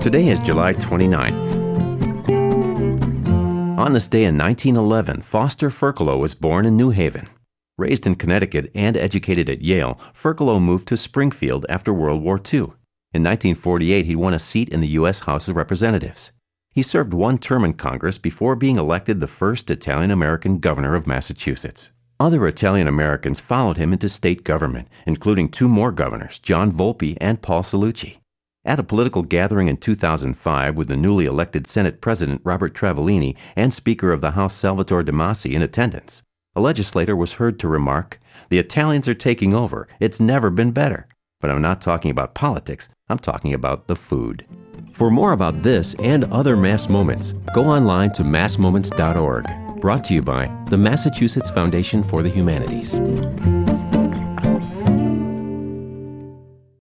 Today is July 29th. On this day in 1911, Foster Ferkalow was born in New Haven. Raised in Connecticut and educated at Yale, Ferkalow moved to Springfield after World War II. In 1948, he won a seat in the U.S. House of Representatives. He served one term in Congress before being elected the first Italian-American governor of Massachusetts. Other Italian-Americans followed him into state government, including two more governors, John Volpe and Paul Cellucci. At a political gathering in 2005 with the newly elected Senate President Robert Travellini and Speaker of the House Salvatore De Masi in attendance, a legislator was heard to remark, "The Italians are taking over. It's never been better." But I'm not talking about politics. I'm talking about the food. For more about this and other Mass Moments, go online to massmoments.org. Brought to you by the Massachusetts Foundation for the Humanities.